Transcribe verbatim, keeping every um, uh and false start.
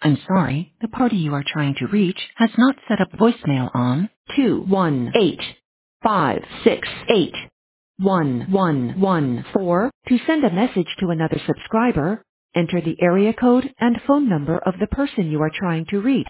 I'm sorry, the party you are trying to reach has not set up voicemail on two one eight five six eight one one one four. To send a message to another subscriber, enter the area code and phone number of the person you are trying to reach.